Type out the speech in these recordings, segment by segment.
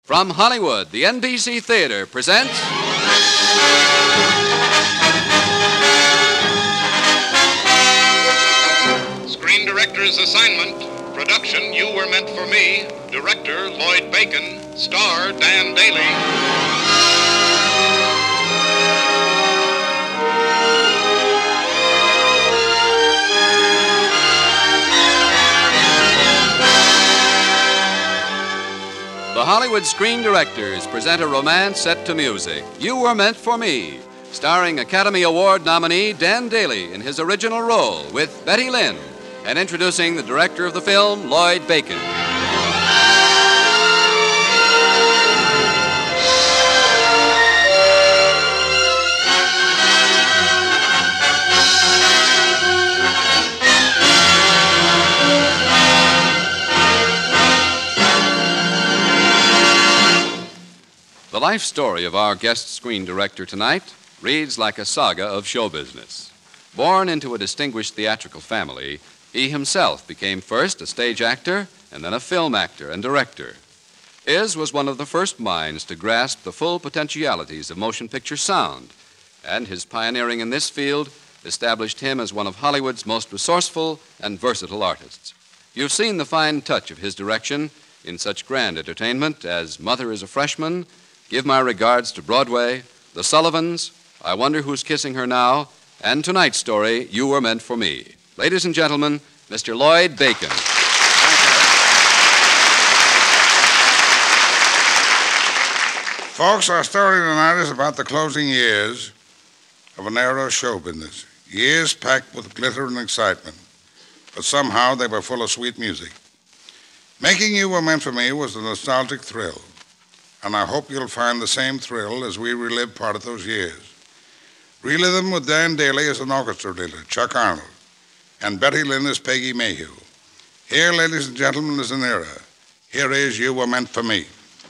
From Hollywood, the NBC Theater presents... Screen Director's Assignment. Production, You Were Meant for Me. Director, Lloyd Bacon. Star, Dan Daly. The Hollywood Screen Directors present a romance set to music, You Were Meant for Me, starring Academy Award nominee Dan Daly in his original role with Betty Lynn, and introducing the director of the film, Lloyd Bacon. The life story of our guest screen director tonight reads like a saga of show business. Born into a distinguished theatrical family, he himself became first a stage actor and then a film actor and director. His was one of the first minds to grasp the full potentialities of motion picture sound, and his pioneering in this field established him as one of Hollywood's most resourceful and versatile artists. You've seen the fine touch of his direction in such grand entertainment as Mother is a Freshman, Give My Regards to Broadway, The Sullivans, I Wonder Who's Kissing Her Now, and tonight's story, You Were Meant for Me. Ladies and gentlemen, Mr. Lloyd Bacon. Folks, our story tonight is about the closing years of an era of show business. Years packed with glitter and excitement, but somehow they were full of sweet music. Making You Were Meant for Me was a nostalgic thrill, and I hope you'll find the same thrill as we relive part of those years. Relive them with Dan Daly as an orchestra leader, Chuck Arnold, and Betty Lynn as Peggy Mayhew. Here, ladies and gentlemen, is an era. Here is You Were Meant for Me.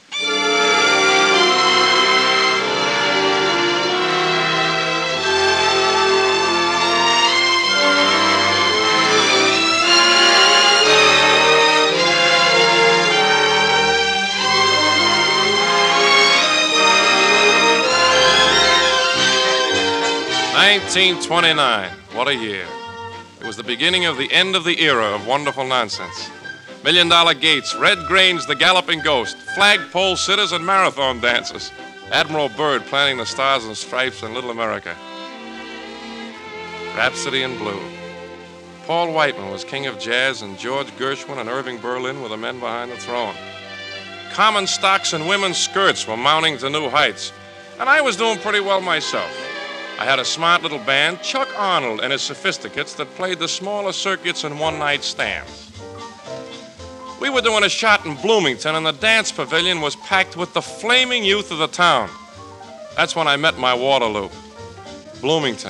1929. What a year. It was the beginning of the end of the era of wonderful nonsense. Million-dollar gates, Red Grange, the Galloping Ghost, flagpole sitters, and marathon dancers. Admiral Byrd planting the Stars and Stripes in Little America. Rhapsody in Blue. Paul Whiteman was king of jazz, and George Gershwin and Irving Berlin were the men behind the throne. Common stocks and women's skirts were mounting to new heights, and I was doing pretty well myself. I had a smart little band, Chuck Arnold and his Sophisticates, that played the smaller circuits and one-night stands. We were doing a shot in Bloomington, and the dance pavilion was packed with the flaming youth of the town. That's when I met my Waterloo. Bloomington,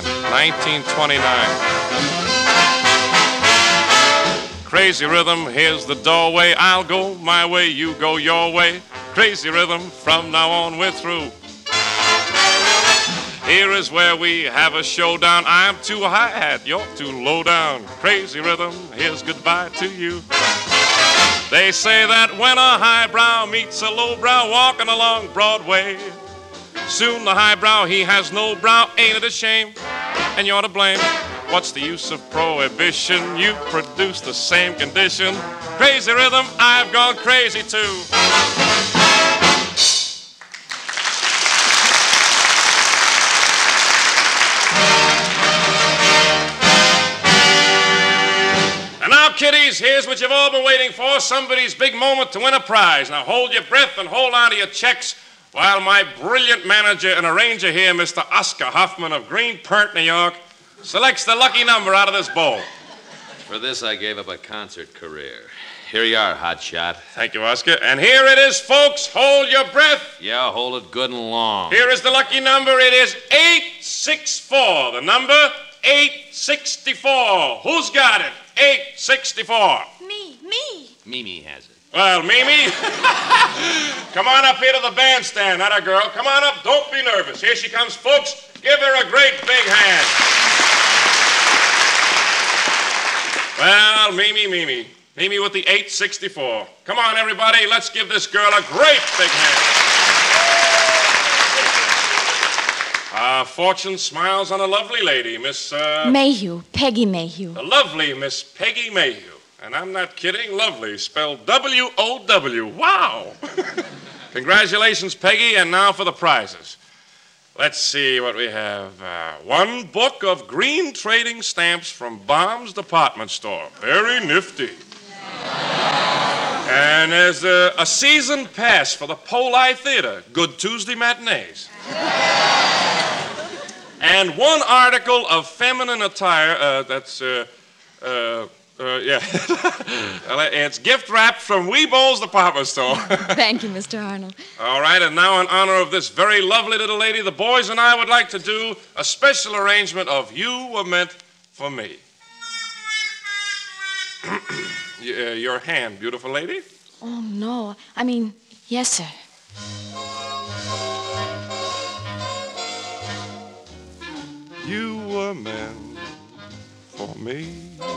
1929. Crazy rhythm, here's the doorway. I'll go my way, you go your way. Crazy rhythm, from now on we're through. Here is where we have a showdown. I'm too hi-hat, you're too low down. Crazy rhythm, here's goodbye to you. They say that when a highbrow meets a lowbrow walking along Broadway, soon the highbrow, he has no brow. Ain't it a shame? And you're to blame. What's the use of prohibition? You produce the same condition. Crazy rhythm, I've gone crazy too. Kiddies, here's what you've all been waiting for, somebody's big moment to win a prize. Now hold your breath and hold on to your checks while my brilliant manager and arranger here, Mr. Oscar Hoffman of Greenport, New York, selects the lucky number out of this bowl. For this, I gave up a concert career. Here you are, hotshot. Thank you, Oscar. And here it is, folks. Hold your breath. Yeah, hold it good and long. Here is the lucky number. It is 864. The number 864. Who's got it? 864. Me. Mimi has it. Well, Mimi, come on up here to the bandstand, atta girl. Come on up. Don't be nervous. Here she comes, folks. Give her a great big hand. Well, Mimi, Meet me with the 864. Come on, everybody. Let's give this girl a great big hand. Fortune smiles on a lovely lady, Miss... Mayhew. Peggy Mayhew. The lovely Miss Peggy Mayhew. And I'm not kidding, lovely, spelled W-O-W. Wow! Congratulations, Peggy, and now for the prizes. Let's see what we have. One book of green trading stamps from Baum's Department Store. Very nifty. And there's a season pass for the Poli Theater. Good Tuesday matinees. And one article of feminine attire yeah. It's gift wrapped from Weebow's Department Store. Thank you, Mr. Arnold. All right, and now in honor of this very lovely little lady, the boys and I would like to do a special arrangement of You Were Meant for Me. Your hand, beautiful lady. Oh, no. I mean, yes, sir. You were meant for me.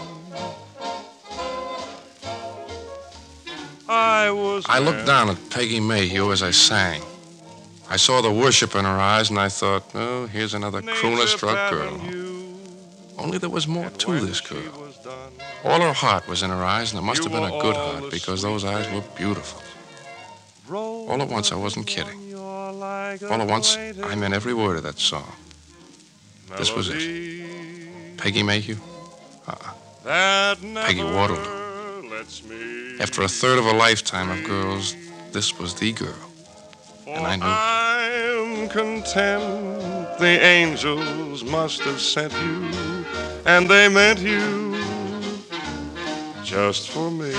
I looked down at Peggy Mayhew as I sang. I saw the worship in her eyes, and I thought, oh, here's another crooner-struck girl. Only there was more to this girl. All her heart was in her eyes, and it must have been a good heart, because those eyes were beautiful. All at once, I wasn't kidding. All at once, I meant every word of that song. This was it. Peggy Mayhew? Peggy Waterloo. After a third of a lifetime of girls, this was the girl. And I knew. I'm content the angels must have sent you, and they meant you just for me.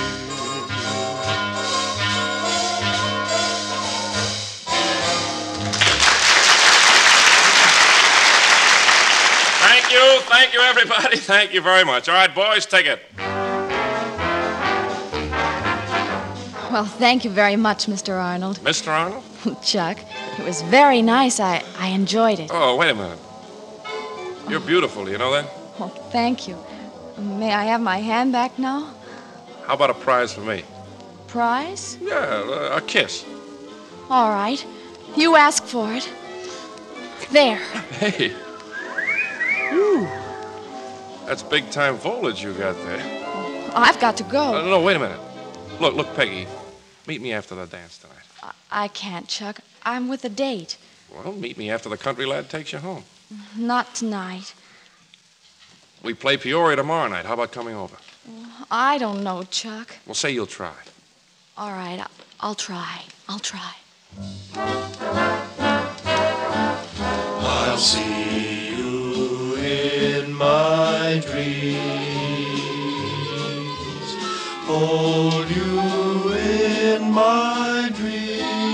Thank you, everybody. Thank you very much. All right, boys, take it. Well, thank you very much, Mr. Arnold. Mr. Arnold? Chuck, it was very nice. I enjoyed it. Oh, wait a minute. You're beautiful, you know that? Oh, thank you. May I have my hand back now? How about a prize for me? Prize? Yeah, a kiss. All right. You ask for it. There. Hey. Whew. That's big-time foliage you got there. I've got to go. No, wait a minute. Look, Peggy. Meet me after the dance tonight. I can't, Chuck. I'm with a date. Well, meet me after the country lad takes you home. Not tonight. We play Peoria tomorrow night. How about coming over? I don't know, Chuck. Well, say you'll try. All right, I'll try. I'll try. I'll see you in my dreams, hold you in my dreams.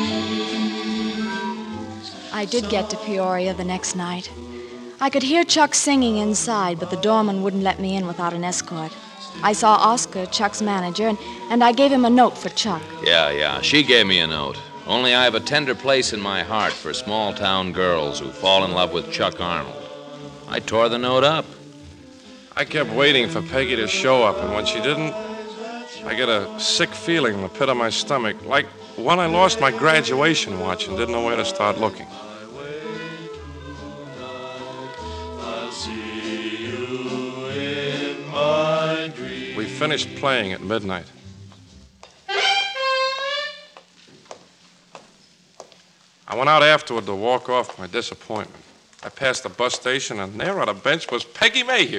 I did get to Peoria the next night. I could hear Chuck singing inside, but the doorman wouldn't let me in without an escort. I saw Oscar, Chuck's manager, and I gave him a note for Chuck. Yeah, she gave me a note. Only I have a tender place in my heart for small-town girls who fall in love with Chuck Arnold. I tore the note up. I kept waiting for Peggy to show up, and when she didn't, I get a sick feeling in the pit of my stomach, like when I lost my graduation watch and didn't know where to start looking. We finished playing at midnight. I went out afterward to walk off my disappointment. I passed the bus station, and there on a bench was Peggy Mayhew.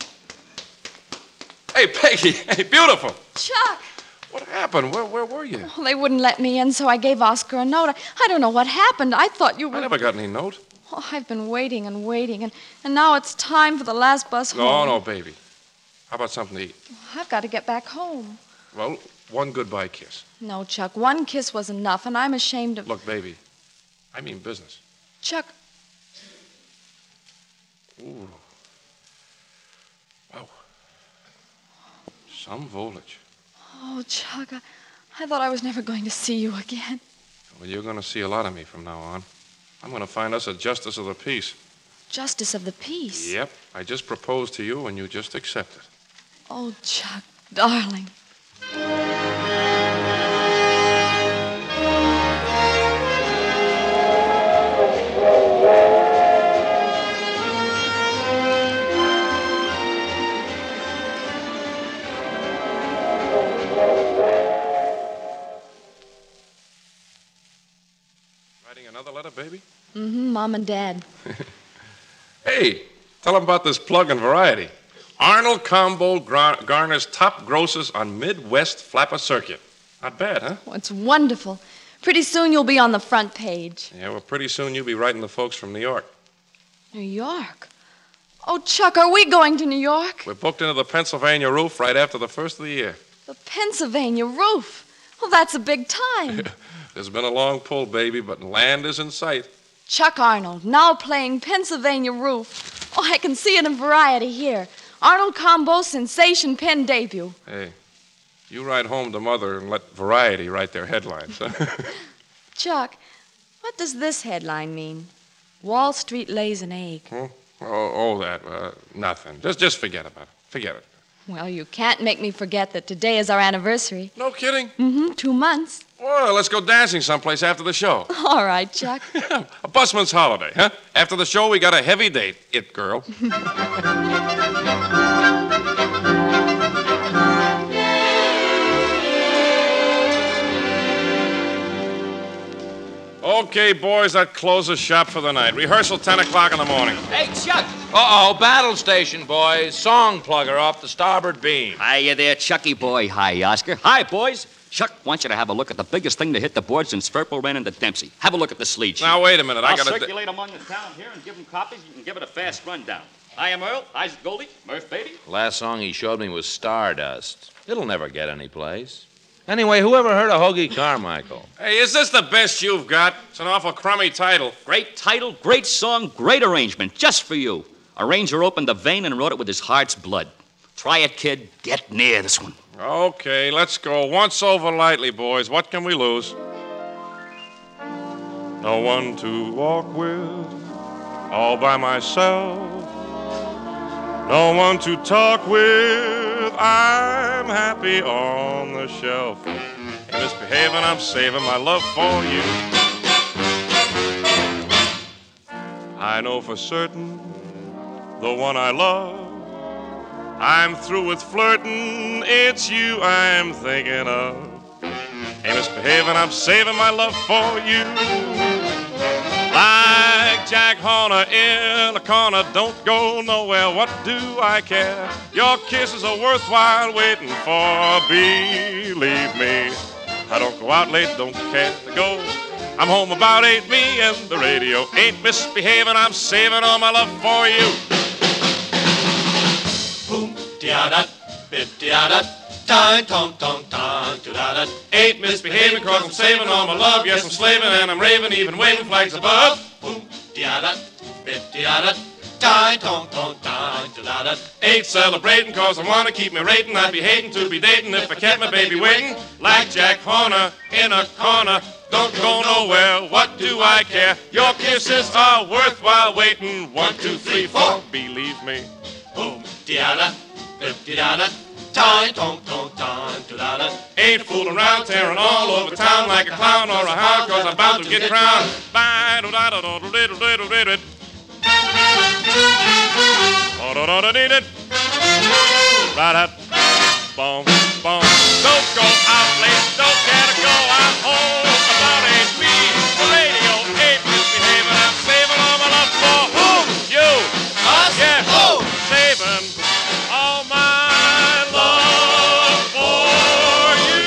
Hey, Peggy. Hey, beautiful. Chuck! What happened? Where were you? Well, they wouldn't let me in, so I gave Oscar a note. I don't know what happened. I thought you were... I never got any note. Oh, I've been waiting and waiting, and now it's time for the last bus home. No, baby. How about something to eat? I've got to get back home. Well, one goodbye kiss. No, Chuck, one kiss was enough, and I'm ashamed of... Look, baby, I mean business. Chuck... Ooh. Wow. Some voltage. Oh, Chuck, I thought I was never going to see you again. Well, you're going to see a lot of me from now on. I'm going to find us a justice of the peace. Justice of the peace? Yep. I just proposed to you, and you just accepted. Oh, Chuck, darling. Writing another letter, baby? Mm-hmm, Mom and Dad. Hey, tell them about this plug in Variety. Arnold Combo garners top grosses on Midwest Flapper Circuit. Not bad, huh? Oh, it's wonderful. Pretty soon you'll be on the front page. Yeah, well, pretty soon you'll be writing the folks from New York. New York? Oh, Chuck, are we going to New York? We're booked into the Pennsylvania Roof right after the first of the year. The Pennsylvania Roof? Well, that's a big time. There's been a long pull, baby, but land is in sight. Chuck Arnold, now playing Pennsylvania Roof. Oh, I can see it in Variety here. Arnold Combo's sensation pen debut. Hey, you ride home to Mother and let Variety write their headlines. Huh? Chuck, what does this headline mean? Wall Street lays an egg. Nothing. Just forget about it. Forget it. Well, you can't make me forget that today is our anniversary. No kidding? Mm-hmm, 2 months. Well, let's go dancing someplace after the show. All right, Chuck. A busman's holiday, huh? After the show, we got a heavy date, it girl. Okay, boys, that closes shop for the night. Rehearsal 10 o'clock in the morning. Hey, Chuck! Uh-oh, battle station, boys. Song plugger off the starboard beam. Hiya there, Chucky boy. Hi, Oscar. Hi, boys. Chuck wants you to have a look at the biggest thing to hit the boards since Purple ran into Dempsey. Have a look at the lead sheet. Now, wait a minute. I'll circulate among the town here and give them copies. You can give it a fast rundown. I am Earl, Isaac Goldie, Murph Beatty. Last song he showed me was Stardust. It'll never get any place. Anyway, who ever heard of Hoagie Carmichael? Hey, is this the best you've got? It's an awful crummy title. Great title, great song, great arrangement, just for you. Arranger opened the vein and wrote it with his heart's blood. Try it, kid. Get near this one. Okay, let's go. Once over lightly, boys. What can we lose? No one to walk with, all by myself. No one to talk with, I'm happy on the shelf. Ain't misbehaving, I'm saving my love for you. I know for certain the one I love. I'm through with flirting, it's you I'm thinking of. Ain't misbehaving, I'm saving my love for you. Like Jack Horner in a corner, don't go nowhere, what do I care? Your kisses are worthwhile waiting for, believe me. I don't go out late, don't care to go. I'm home about 8, me and the radio. Ain't misbehaving, I'm saving all my love for you. Boom, dia-da, bit-dia-da, time, tong, tong, tong, da-da. Ain't misbehaving, cause I'm saving all my love. Yes, I'm slaving and I'm raving, even waving flags above. Boom, dia-da, bit-dia-da, time, tong, tong, tong, da-da. Ain't celebrating cause I wanna keep me rating. I'd be hating to be dating if I kept my baby waiting. Like Jack Horner in a corner, don't go nowhere, what do I care? Your kisses are worthwhile waiting. 1, 2, 3, 4, believe me. Boom, dia-da, bit-dia-da, time, tong, tong, tong, da-da. Ain't fooling around, tearing all over town like a clown or a hound, cause I'm bound to get crowned. Boom, boom. Don't go out late, don't care to go. I'm home about 8 feet. The radio ain't misbehaving. I'm saving all my love for whom? You. Us? Yes. Oh. Saving all my love for you.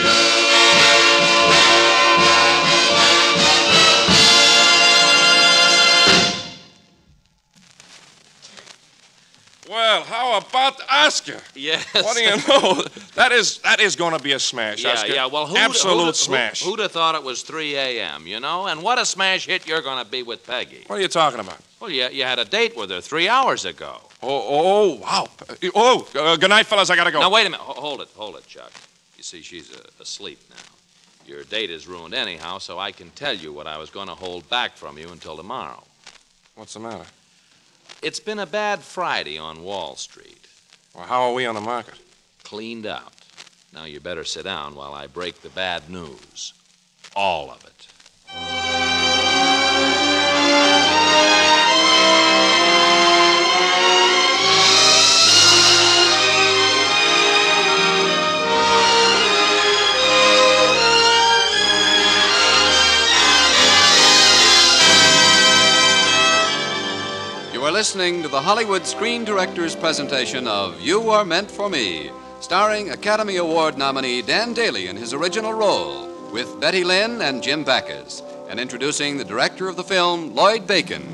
Well, how about Oscar? Yes. What do you know? That is going to be a smash, Oscar. Yeah, well, absolute smash. Who'd have thought it was 3 a.m., you know? And what a smash hit you're going to be with Peggy. What are you talking about? Well, you had a date with her 3 hours ago. Oh, wow. Good night, fellas. I got to go. Now, wait a minute. Hold it, Chuck. You see, she's asleep now. Your date is ruined anyhow, so I can tell you what I was going to hold back from you until tomorrow. What's the matter? It's been a bad Friday on Wall Street. Well, how are we on the market? Cleaned out. Now you better sit down while I break the bad news. All of it. listening to the Hollywood Screen Directors presentation of You Are Meant for Me, starring Academy Award nominee Dan Daly in his original role, with Betty Lynn and Jim Backus, and introducing the director of the film, Lloyd Bacon.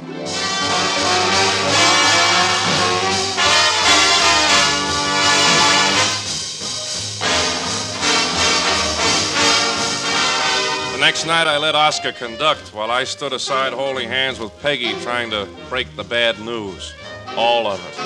The next night, I let Oscar conduct while I stood aside holding hands with Peggy, trying to break the bad news. All of it.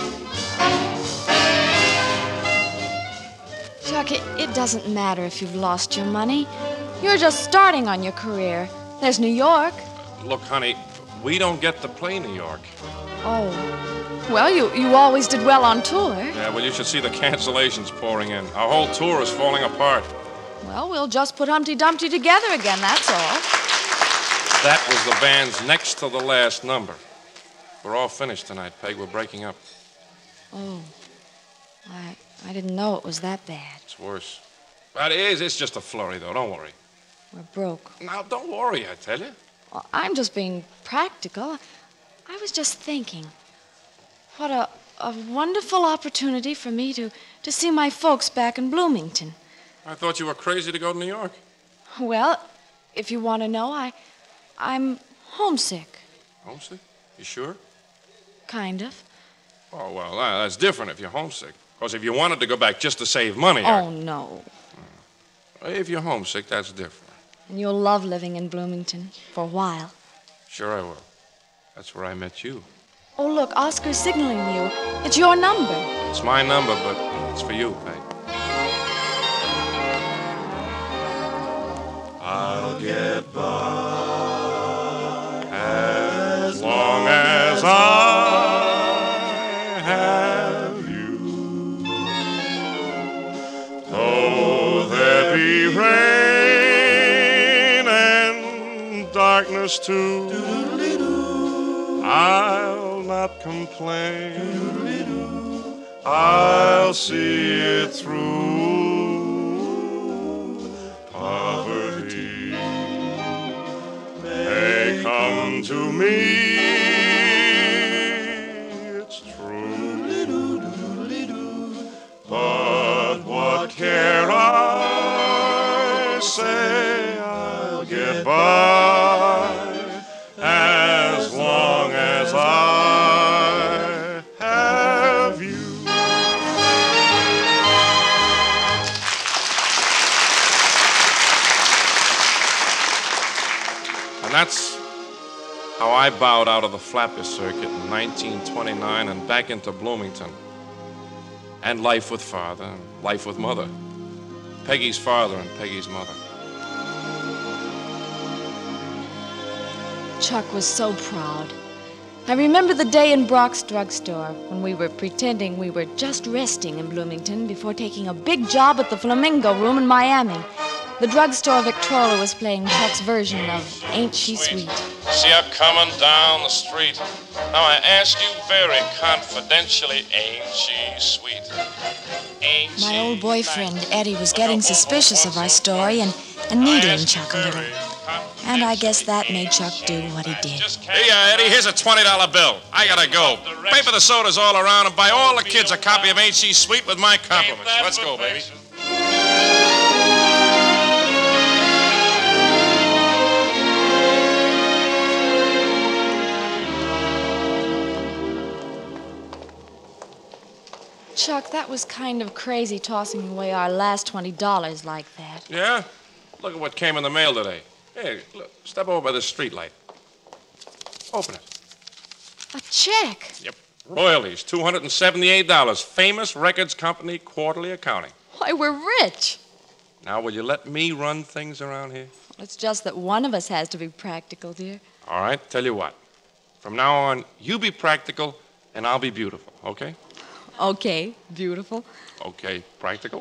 Chuck, it doesn't matter if you've lost your money. You're just starting on your career. There's New York. Look, honey, we don't get to play New York. Oh. Well, you always did well on tour. Yeah, well, you should see the cancellations pouring in. Our whole tour is falling apart. Well, we'll just put Humpty Dumpty together again, that's all. That was the band's next to the last number. We're all finished tonight, Peg. We're breaking up. Oh. I didn't know it was that bad. It's worse. But it's just a flurry, though. Don't worry. We're broke. Now, don't worry, I tell you. Well, I'm just being practical. I was just thinking, what a wonderful opportunity for me to see my folks back in Bloomington. I thought you were crazy to go to New York. Well, if you want to know, I'm homesick. Homesick? You sure? Kind of. Oh, well, that's different if you're homesick. Because if you wanted to go back just to save money... Oh, no. If you're homesick, that's different. And you'll love living in Bloomington for a while. Sure I will. That's where I met you. Oh, look, Oscar's signaling you. It's your number. It's my number, but it's for you, Peg. I'll get by as long as I have you. Though there be rain and darkness too, I'll not complain. I'll see it through. Poverty may come to me, it's true. But what care I? Say I'll get by as long as I have you. And that's how I bowed out of the Flapper circuit in 1929 and back into Bloomington. And life with father and life with mother. Peggy's father and Peggy's mother. Chuck was so proud. I remember the day in Brock's drugstore when we were pretending we were just resting in Bloomington before taking a big job at the Flamingo Room in Miami. The drugstore Victrola was playing Chuck's version of Ain't She Sweet. See her coming down the street. Now I ask you very confidentially, ain't she sweet? Ain't My she old boyfriend, nice? Eddie, was getting suspicious of our story and needling Chuck a little. And I guess that made Chuck do what he did. Hey, Eddie, here's a $20 bill. I gotta go. Pay for the sodas all around and buy all the kids a copy of Ain't She Sweet with my compliments. Let's go, baby. Chuck, that was kind of crazy tossing away our last $20 like that. Yeah? Look at what came in the mail today. Hey, look, step over by the streetlight. Open it. A check. Yep. Royalties, $278. Famous Records Company quarterly accounting. Why, we're rich. Now, will you let me run things around here? It's just that one of us has to be practical, dear. All right, tell you what. From now on, you be practical and I'll be beautiful, okay? Okay, beautiful. Okay, practical.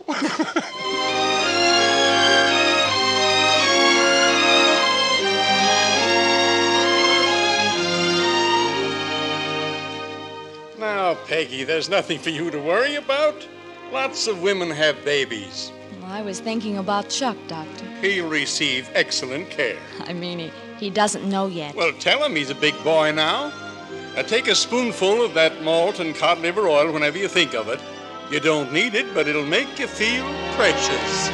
Now, Peggy, there's nothing for you to worry about. Lots of women have babies. Well, I was thinking about Chuck, Doctor. He'll receive excellent care. I mean, he doesn't know yet. Well, tell him he's a big boy now. Now take a spoonful of that malt and cod liver oil whenever you think of it. You don't need it, but it'll make you feel precious.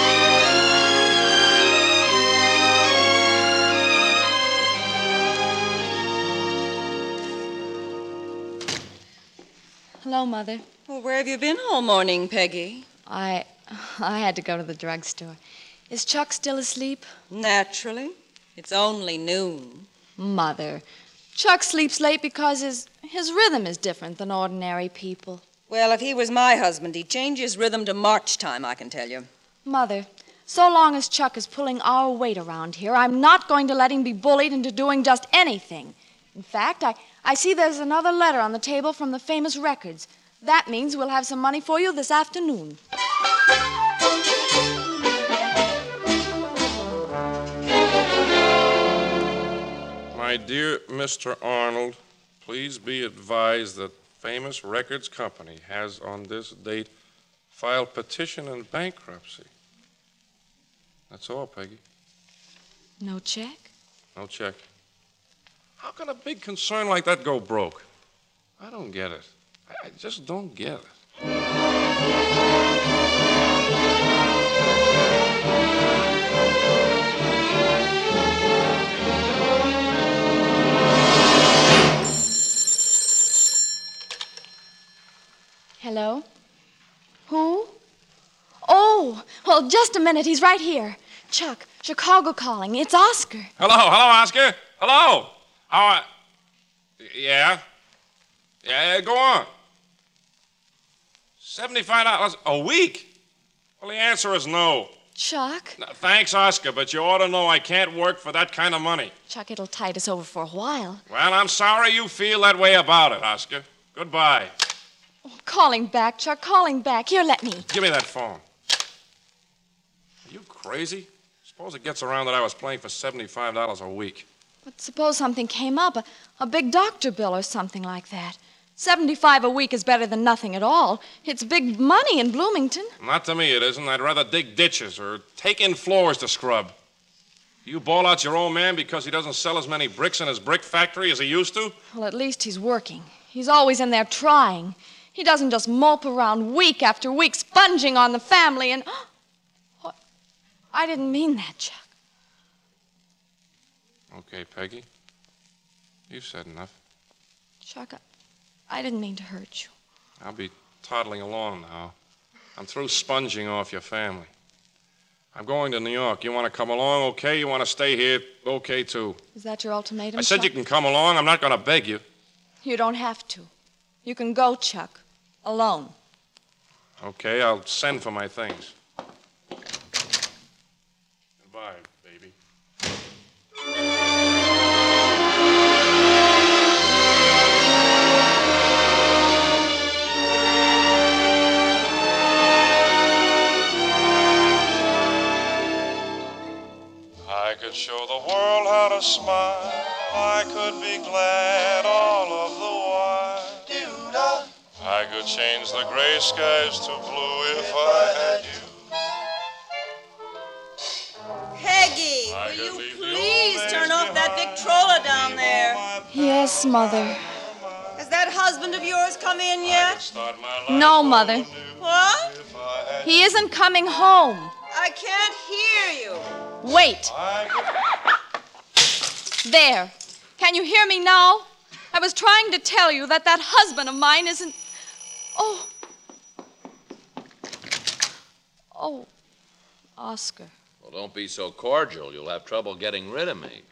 Hello, Mother. Well, where have you been all morning, Peggy? I had to go to the drugstore. Is Chuck still asleep? Naturally. It's only noon. Mother, Chuck sleeps late because his rhythm is different than ordinary people. Well, if he was my husband, he'd change his rhythm to March time, I can tell you. Mother, so long as Chuck is pulling our weight around here, I'm not going to let him be bullied into doing just anything. In fact, I see there's another letter on the table from the famous records. That means we'll have some money for you this afternoon. My dear Mr. Arnold, please be advised that Famous Records Company has on this date filed petition in bankruptcy. That's all, Peggy. No check? No check. How can a big concern like that go broke? I don't get it. I just don't get it. Hello? Who? Oh, well, just a minute. He's right here. Chuck, Chicago calling. It's Oscar. Hello, Oscar. Hello. Yeah? Yeah, go on. $75 a week? Well, the answer is no. Chuck? No, thanks, Oscar, but you ought to know I can't work for that kind of money. Chuck, it'll tide us over for a while. Well, I'm sorry you feel that way about it, Oscar. Goodbye. Oh, calling back, Chuck, calling back. Here, let me. Give me that phone. Are you crazy? Suppose it gets around that I was playing for $75 a week. But suppose something came up, a big doctor bill or something like that. $75 a week is better than nothing at all. It's big money in Bloomington. Not to me, it isn't. I'd rather dig ditches or take in floors to scrub. You bawl out your old man because he doesn't sell as many bricks in his brick factory as he used to? Well, at least he's working. He's always in there trying. He doesn't just mope around week after week, sponging on the family and... Oh, I didn't mean that, Chuck. Okay, Peggy. You've said enough. Chuck, I didn't mean to hurt you. I'll be toddling along now. I'm through sponging off your family. I'm going to New York. You want to come along, okay? You want to stay here, okay, too. Is that your ultimatum, I said Chuck? you can come along. I'm not going to beg you. You don't have to. You can go, Chuck. Alone. Okay, I'll send for my things. Goodbye, baby. I could show the world how to smile. I could be glad all of the while. I could change the gray skies to blue if I had you. Peggy, will you please turn off that Victrola down there? Yes, Mother. Has that husband of yours come in yet? No, Mother. What? He isn't coming home. I can't hear you. Wait. There. Can you hear me now? I was trying to tell you that husband of mine isn't... Oh, Oscar. Well, don't be so cordial. You'll have trouble getting rid of me.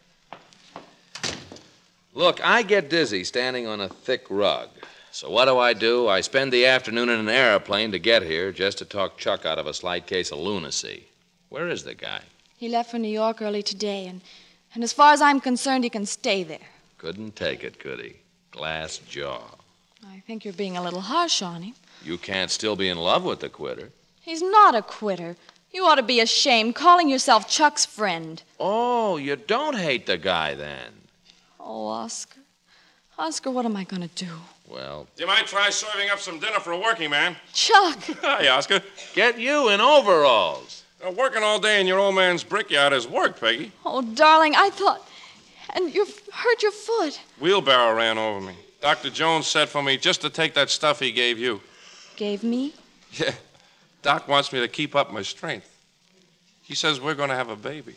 Look, I get dizzy standing on a thick rug. So what do? I spend the afternoon in an airplane to get here just to talk Chuck out of a slight case of lunacy. Where is the guy? He left for New York early today, and as far as I'm concerned, he can stay there. Couldn't take it, could he? Glass jaw. I think you're being a little harsh on him. You can't still be in love with the quitter. He's not a quitter. You ought to be ashamed, calling yourself Chuck's friend. Oh, you don't hate the guy, then? Oh, Oscar. Oscar, what am I going to do? Well... Do you mind try serving up some dinner for a working man? Chuck! Hi, Oscar. Get you in overalls. Working all day in your old man's brickyard is work, Peggy. Oh, darling, I thought... And you've hurt your foot. Wheelbarrow ran over me. Dr. Jones said for me just to take that stuff he gave you. Gave me? Yeah. Doc wants me to keep up my strength. He says we're going to have a baby.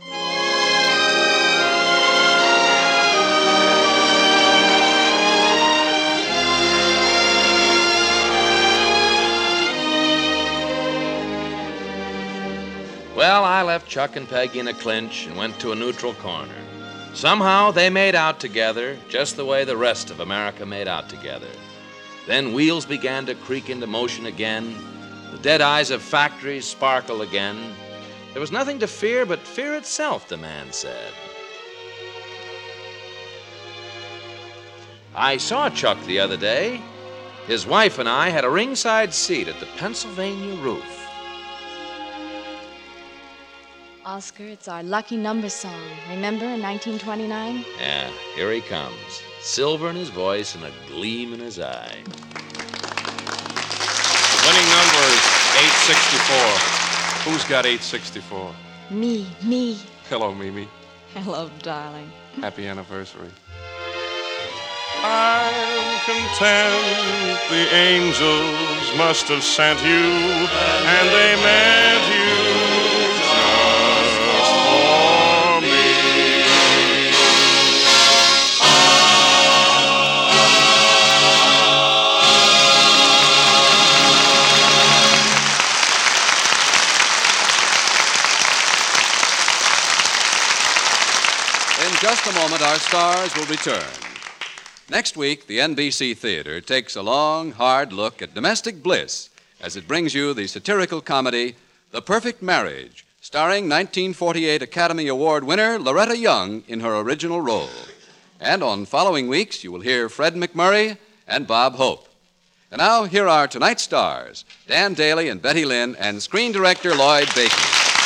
Well, I left Chuck and Peggy in a clinch and went to a neutral corner. Somehow they made out together, just the way the rest of America made out together. Then wheels began to creak into motion again. The dead eyes of factories sparkled again. There was nothing to fear but fear itself, the man said. I saw Chuck the other day. His wife and I had a ringside seat at the Pennsylvania roof. Oscar, it's our lucky number song. Remember in 1929? Yeah, here he comes. Silver in his voice and a gleam in his eye. The winning number is 864. Who's got 864? Me. Hello, Mimi. Hello, darling. Happy anniversary. I'm content the angels must have sent you, and they meant you just for me. In just a moment, our stars will return. Next week, the NBC Theater takes a long, hard look at domestic bliss as it brings you the satirical comedy The Perfect Marriage, starring 1948 Academy Award winner Loretta Young in her original role. And on following weeks, you will hear Fred McMurray and Bob Hope. And now, here are tonight's stars, Dan Daly and Betty Lynn, and screen director Lloyd Bacon.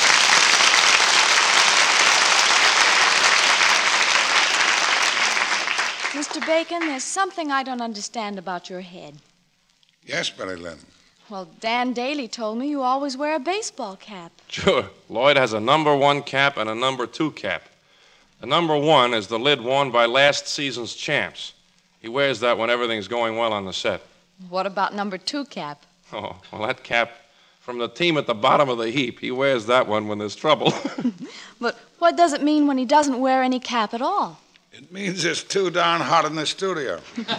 Mr. Bacon, there's something I don't understand about your head. Yes, Betty Lynn. Well, Dan Daly told me you always wear a baseball cap. Sure. Lloyd has a number 1 cap and a number 2 cap. The number 1 is the lid worn by last season's champs. He wears that when everything's going well on the set. What about number 2 cap? Oh, well, that cap from the team at the bottom of the heap, he wears that one when there's trouble. But what does it mean when he doesn't wear any cap at all? It means it's too darn hot in the studio.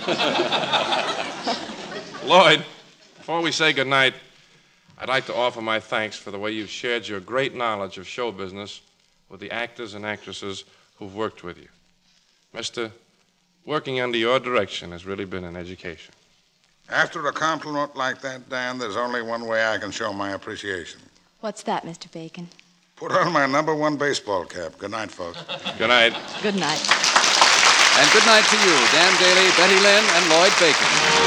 Lloyd, before we say goodnight, I'd like to offer my thanks for the way you've shared your great knowledge of show business with the actors and actresses who've worked with you. Mister, working under your direction has really been an education. After a compliment like that, Dan, there's only one way I can show my appreciation. What's that, Mr. Bacon? Put on my number 1 baseball cap. Good night, folks. Good night. Good night. And good night to you, Dan Daly, Betty Lynn, and Lloyd Bacon.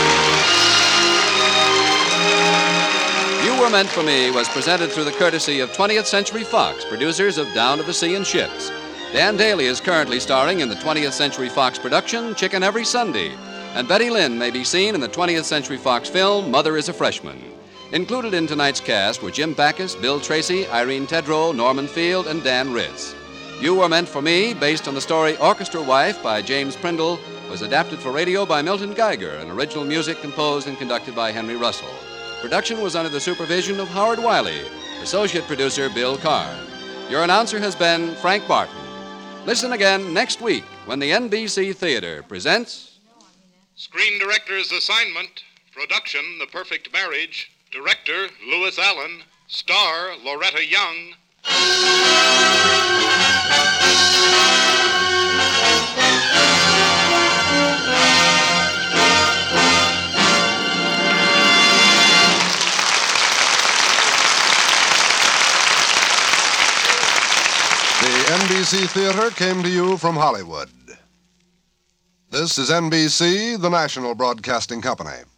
You Were Meant for Me was presented through the courtesy of 20th Century Fox, producers of Down to the Sea and Ships. Dan Daly is currently starring in the 20th Century Fox production Chicken Every Sunday, and Betty Lynn may be seen in the 20th Century Fox film Mother is a Freshman. Included in tonight's cast were Jim Backus, Bill Tracy, Irene Tedrow, Norman Field, and Dan Ritz. You Were Meant for Me, based on the story Orchestra Wife by James Prindle, was adapted for radio by Milton Geiger and original music composed and conducted by Henry Russell. Production was under the supervision of Howard Wiley, associate producer Bill Carr. Your announcer has been Frank Barton. Listen again next week when the NBC Theater presents Screen Director's Assignment, Production The Perfect Marriage, Director Louis Allen, Star Loretta Young. The NBC Theater came to you from Hollywood. This is NBC, the national broadcasting company.